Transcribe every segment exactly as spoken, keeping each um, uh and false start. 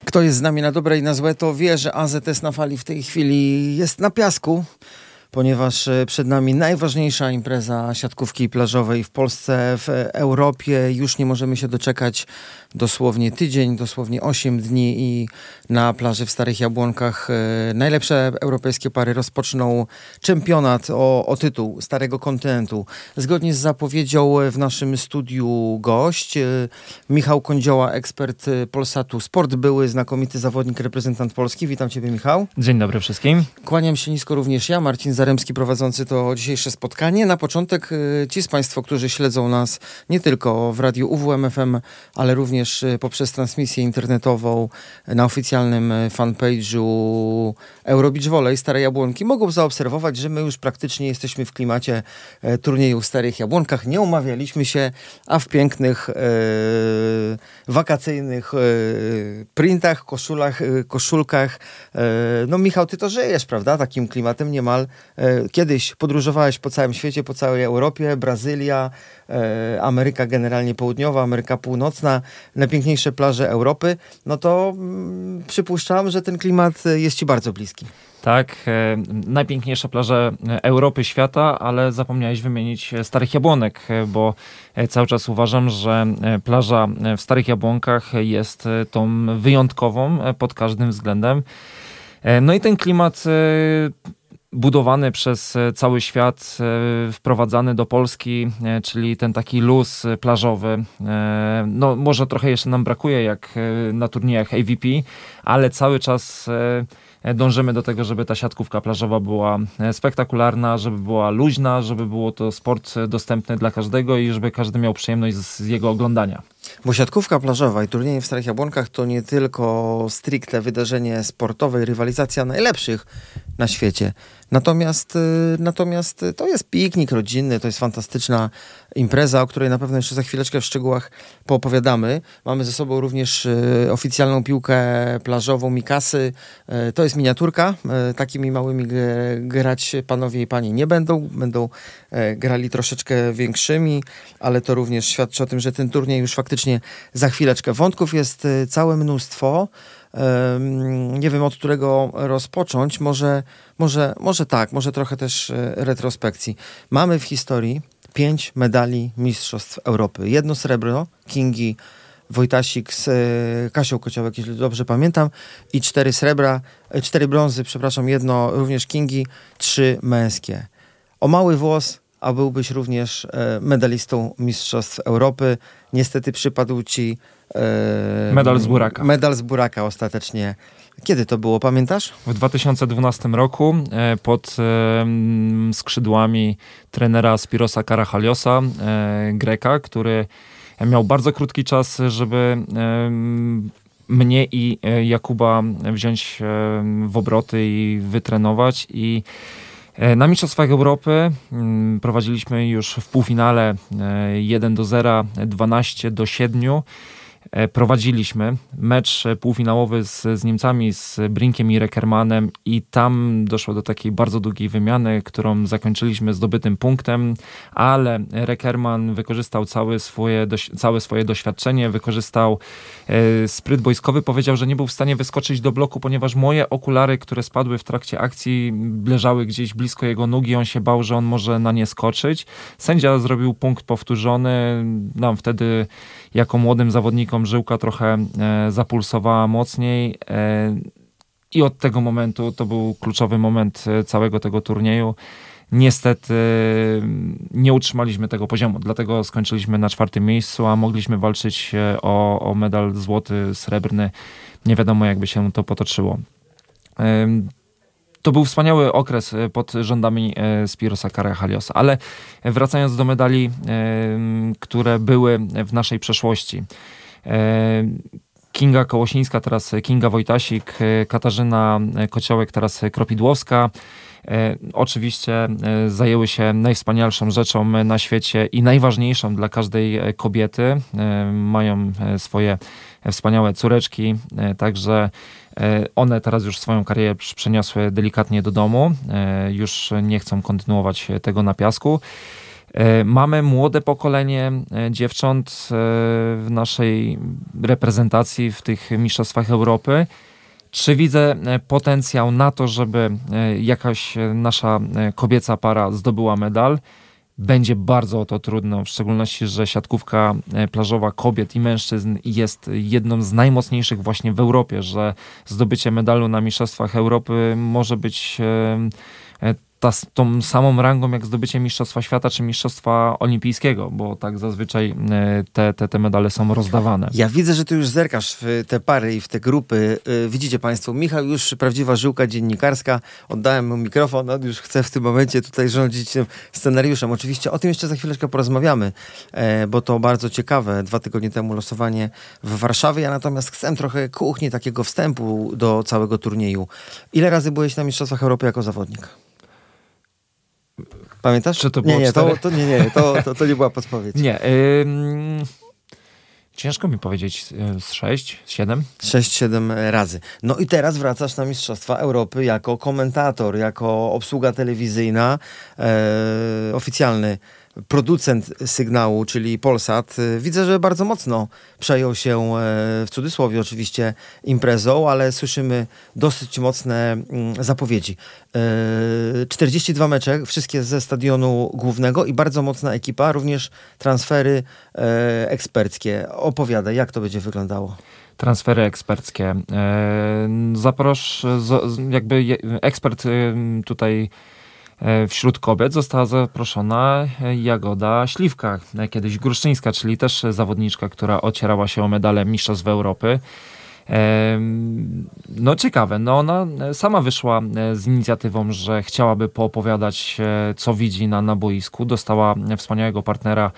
Kto jest z nami na dobre i na złe, to wie, że A Z S na fali w tej chwili jest na piasku, ponieważ przed nami najważniejsza impreza siatkówki plażowej w Polsce, w Europie. Już nie możemy się doczekać. Dosłownie tydzień, dosłownie osiem dni i na plaży w Starych Jabłonkach e, najlepsze europejskie pary rozpoczną czempionat o, o tytuł Starego Kontynentu. Zgodnie z zapowiedzią w naszym studiu gość e, Michał Kądzioła, ekspert Polsatu Sport, były znakomity zawodnik, reprezentant Polski. Witam Ciebie, Michał. Dzień dobry wszystkim. Kłaniam się nisko również ja, Marcin Zaremski, prowadzący to dzisiejsze spotkanie. Na początek e, ci z Państwa, którzy śledzą nas nie tylko w radiu U W M F M, ale również poprzez transmisję internetową na oficjalnym fanpage'u Eurobeach Volley Stare Jabłonki, mogą zaobserwować, że my już praktycznie jesteśmy w klimacie e, turnieju w Starych Jabłonkach. Nie umawialiśmy się, a w pięknych e, wakacyjnych e, printach, koszulach, e, koszulkach. E, no Michał, ty to żyjesz, prawda? Takim klimatem niemal. E, kiedyś podróżowałeś po całym świecie, po całej Europie, Brazylia, e, Ameryka generalnie Południowa, Ameryka Północna, najpiękniejsze plaże Europy, no to mm, przypuszczam, że ten klimat jest ci bardzo bliski. Tak, e, najpiękniejsze plaże Europy, świata, ale zapomniałeś wymienić Starych Jabłonek, bo cały czas uważam, że plaża w Starych Jabłonkach jest tą wyjątkową pod każdym względem. E, no i ten klimat e, budowany przez cały świat, wprowadzany do Polski, czyli ten taki luz plażowy. No może trochę jeszcze nam brakuje jak na turniejach A V P, ale cały czas dążymy do tego, żeby ta siatkówka plażowa była spektakularna, żeby była luźna, żeby było to sport dostępny dla każdego i żeby każdy miał przyjemność z, z jego oglądania. Bo siatkówka plażowa i turnieje w Starych Jabłonkach to nie tylko stricte wydarzenie sportowe i rywalizacja najlepszych na świecie. Natomiast, natomiast to jest piknik rodzinny, to jest fantastyczna impreza, o której na pewno jeszcze za chwileczkę w szczegółach poopowiadamy. Mamy ze sobą również oficjalną piłkę plażową Mikasy. To jest miniaturka. Takimi małymi grać panowie i panie nie będą. Będą grali troszeczkę większymi, ale to również świadczy o tym, że ten turniej już faktycznie za chwileczkę. Wątków jest całe mnóstwo. Nie wiem, od którego rozpocząć. Może, może, może tak, może trochę też retrospekcji. Mamy w historii pięć medali Mistrzostw Europy. Jedno srebro Kingi Wojtasik z Kasią Kociołek, jeśli dobrze pamiętam, i cztery srebra, cztery brązy, przepraszam, jedno również Kingi, trzy męskie. O mały włos, a byłbyś również medalistą Mistrzostw Europy. Niestety przypadł ci e, medal z buraka. Medal z buraka ostatecznie. Kiedy to było, pamiętasz? W dwa tysiące dwunastym roku e, pod e, skrzydłami trenera Spirosa Karachaliosa, e, Greka, który miał bardzo krótki czas, żeby e, mnie i Jakuba wziąć e, w obroty i wytrenować. I na Mistrzostwach Europy prowadziliśmy już w półfinale jeden do zera, dwanaście do siedmiu. Prowadziliśmy mecz półfinałowy z, z Niemcami, z Brinkiem i Reckermanem i tam doszło do takiej bardzo długiej wymiany, którą zakończyliśmy zdobytym punktem, ale Reckerman wykorzystał całe swoje, doś- całe swoje doświadczenie, wykorzystał e, spryt boiskowy, powiedział, że nie był w stanie wyskoczyć do bloku, ponieważ moje okulary, które spadły w trakcie akcji, leżały gdzieś blisko jego nóg i on się bał, że on może na nie skoczyć. Sędzia zrobił punkt powtórzony, nam wtedy jako młodym zawodnikom żyłka trochę e, zapulsowała mocniej e, i od tego momentu, to był kluczowy moment całego tego turnieju. Niestety e, nie utrzymaliśmy tego poziomu, dlatego skończyliśmy na czwartym miejscu, a mogliśmy walczyć o, o medal złoty, srebrny. Nie wiadomo, jakby się to potoczyło. E, To był wspaniały okres pod rządami Spirosa Karachaliosa. Ale wracając do medali, które były w naszej przeszłości. Kinga Kołosińska, teraz Kinga Wojtasik, Katarzyna Kociołek, teraz Kropidłowska. Oczywiście zajęły się najwspanialszą rzeczą na świecie i najważniejszą dla każdej kobiety. Mają swoje wspaniałe córeczki, także one teraz już swoją karierę przeniosły delikatnie do domu. Już nie chcą kontynuować tego na piasku. Mamy młode pokolenie dziewcząt w naszej reprezentacji w tych mistrzostwach Europy. Czy widzę potencjał na to, żeby jakaś nasza kobieca para zdobyła medal? Będzie bardzo o to trudno, w szczególności, że siatkówka plażowa kobiet i mężczyzn jest jedną z najmocniejszych właśnie w Europie, że zdobycie medalu na Mistrzostwach Europy może być ta, z tą samą rangą jak zdobycie Mistrzostwa Świata czy Mistrzostwa Olimpijskiego, bo tak zazwyczaj te, te, te medale są rozdawane. Ja widzę, że ty już zerkasz w te pary i w te grupy. Widzicie państwo, Michał już prawdziwa żyłka dziennikarska. Oddałem mu mikrofon, on już chce w tym momencie tutaj rządzić scenariuszem. Oczywiście o tym jeszcze za chwileczkę porozmawiamy, bo to bardzo ciekawe. Dwa tygodnie temu losowanie w Warszawie. Ja natomiast chcę trochę kuchni, takiego wstępu do całego turnieju. Ile razy byłeś na Mistrzostwach Europy jako zawodnik? Pamiętasz? Czy to było nie, nie, cztery? to, to nie, nie, to, to, to nie była podpowiedź. Nie. Ym, ciężko mi powiedzieć z sześć, siedem? sześć siedem razy. No i teraz wracasz na Mistrzostwa Europy jako komentator, jako obsługa telewizyjna, e, oficjalny producent sygnału, czyli Polsat. Widzę, że bardzo mocno przejął się, w cudzysłowie oczywiście, imprezą, ale słyszymy dosyć mocne zapowiedzi. czterdzieści dwa mecze, wszystkie ze stadionu głównego i bardzo mocna ekipa, również transfery eksperckie. Opowiadaj, jak to będzie wyglądało? Transfery eksperckie. Zaprosz, jakby ekspert tutaj wśród kobiet została zaproszona Jagoda Śliwka, kiedyś Gruszczyńska, czyli też zawodniczka, która ocierała się o medale Mistrzostw Europy. No ciekawe, no ona sama wyszła z inicjatywą, że chciałaby poopowiadać, co widzi na, na boisku. Dostała wspaniałego partnera,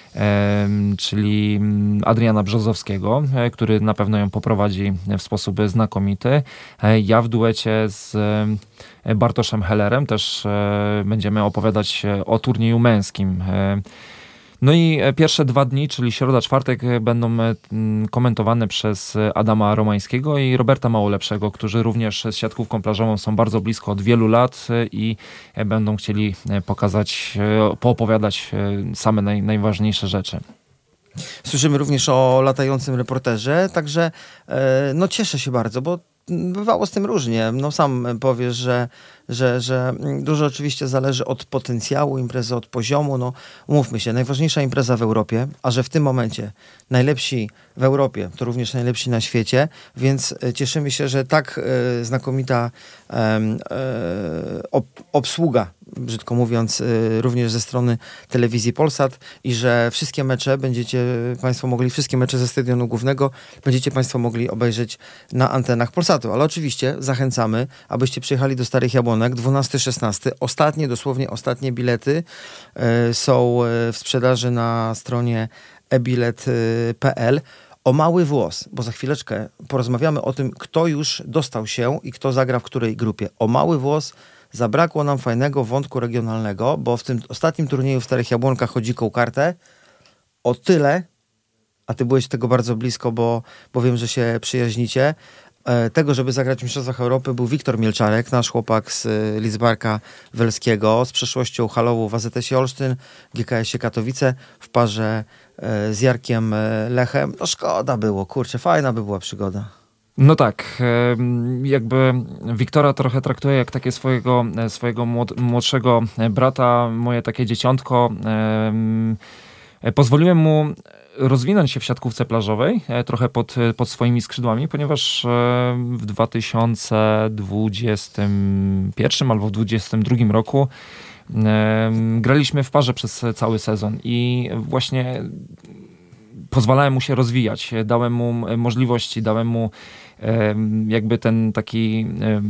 czyli Adriana Brzozowskiego, który na pewno ją poprowadzi w sposób znakomity. Ja w duecie z Bartoszem Hellerem też będziemy opowiadać o turnieju męskim. No i pierwsze dwa dni, czyli środa, czwartek, będą komentowane przez Adama Romańskiego i Roberta Małolepszego, którzy również z siatkówką plażową są bardzo blisko od wielu lat i będą chcieli pokazać, poopowiadać same naj, najważniejsze rzeczy. Słyszymy również o latającym reporterze, także no cieszę się bardzo, bo bywało z tym różnie. No sam powiesz, że, że, że dużo oczywiście zależy od potencjału imprezy, od poziomu. No umówmy się, najważniejsza impreza w Europie, a że w tym momencie najlepsi w Europie, to również najlepsi na świecie, więc cieszymy się, że tak e, znakomita e, e, ob, obsługa, brzydko mówiąc, y, również ze strony telewizji Polsat i że wszystkie mecze będziecie Państwo mogli, wszystkie mecze ze stadionu głównego będziecie Państwo mogli obejrzeć na antenach Polsatu. Ale oczywiście zachęcamy, abyście przyjechali do Starych Jabłonek dwunasty szesnasty. Ostatnie, dosłownie ostatnie bilety y, są y, w sprzedaży na stronie e bilet kropka pe el. O mały włos, bo za chwileczkę porozmawiamy o tym, kto już dostał się i kto zagra w której grupie. O mały włos zabrakło nam fajnego wątku regionalnego, bo w tym ostatnim turnieju w Starych Jabłonkach chodzi o kartę o tyle, a ty byłeś tego bardzo blisko, bo, bo wiem, że się przyjaźnicie, e, tego, żeby zagrać w Mistrzostwach Europy był Wiktor Mielczarek, nasz chłopak z y, Lidzbarka Welskiego, z przeszłością halową w A Z S-ie Olsztyn, G K S-ie Katowice, w parze e, z Jarkiem e, Lechem. No szkoda było, kurczę, fajna by była przygoda. No tak, jakby Wiktora trochę traktuję jak takie swojego, swojego młodszego brata, moje takie dzieciątko. Pozwoliłem mu rozwinąć się w siatkówce plażowej, trochę pod, pod swoimi skrzydłami, ponieważ w dwa tysiące dwudziestym pierwszym albo w dwudziestym drugim roku graliśmy w parze przez cały sezon i właśnie pozwalałem mu się rozwijać, dałem mu możliwości, dałem mu jakby ten taki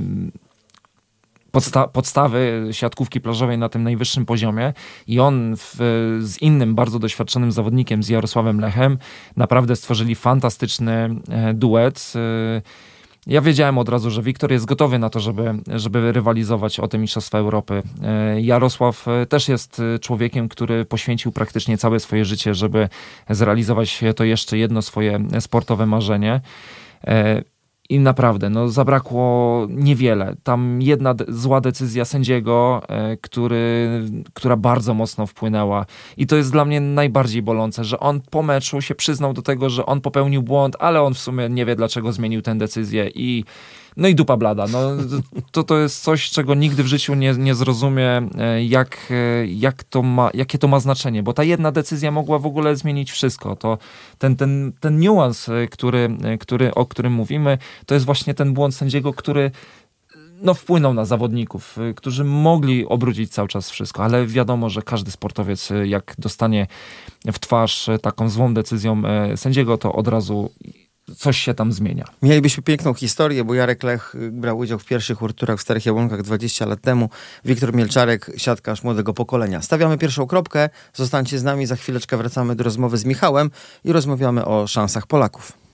podsta- podstawy siatkówki plażowej na tym najwyższym poziomie i on w, z innym bardzo doświadczonym zawodnikiem, z Jarosławem Lechem, naprawdę stworzyli fantastyczny duet. Ja wiedziałem od razu, że Wiktor jest gotowy na to, żeby, żeby rywalizować o te Mistrzostwa Europy. Jarosław też jest człowiekiem, który poświęcił praktycznie całe swoje życie, żeby zrealizować to jeszcze jedno swoje sportowe marzenie. I naprawdę, no zabrakło niewiele. Tam jedna de- zła decyzja sędziego, e, który, która bardzo mocno wpłynęła. I to jest dla mnie najbardziej bolące, że on po meczu się przyznał do tego, że on popełnił błąd, ale on w sumie nie wie, dlaczego zmienił tę decyzję i no i dupa blada. No, to, to jest coś, czego nigdy w życiu nie, nie zrozumie, jak, jak to ma, jakie to ma znaczenie, bo ta jedna decyzja mogła w ogóle zmienić wszystko. To ten, ten, ten niuans, który, który, o którym mówimy, to jest właśnie ten błąd sędziego, który no, wpłynął na zawodników, którzy mogli obrócić cały czas wszystko, ale wiadomo, że każdy sportowiec, jak dostanie w twarz taką złą decyzją sędziego, to od razu coś się tam zmienia. Mielibyśmy piękną historię, bo Jarek Lech brał udział w pierwszych urturach w Starych Jabłonkach dwadzieścia lat temu. Wiktor Mielczarek, siatkarz młodego pokolenia. Stawiamy pierwszą kropkę, zostańcie z nami, za chwileczkę wracamy do rozmowy z Michałem i rozmawiamy o szansach Polaków.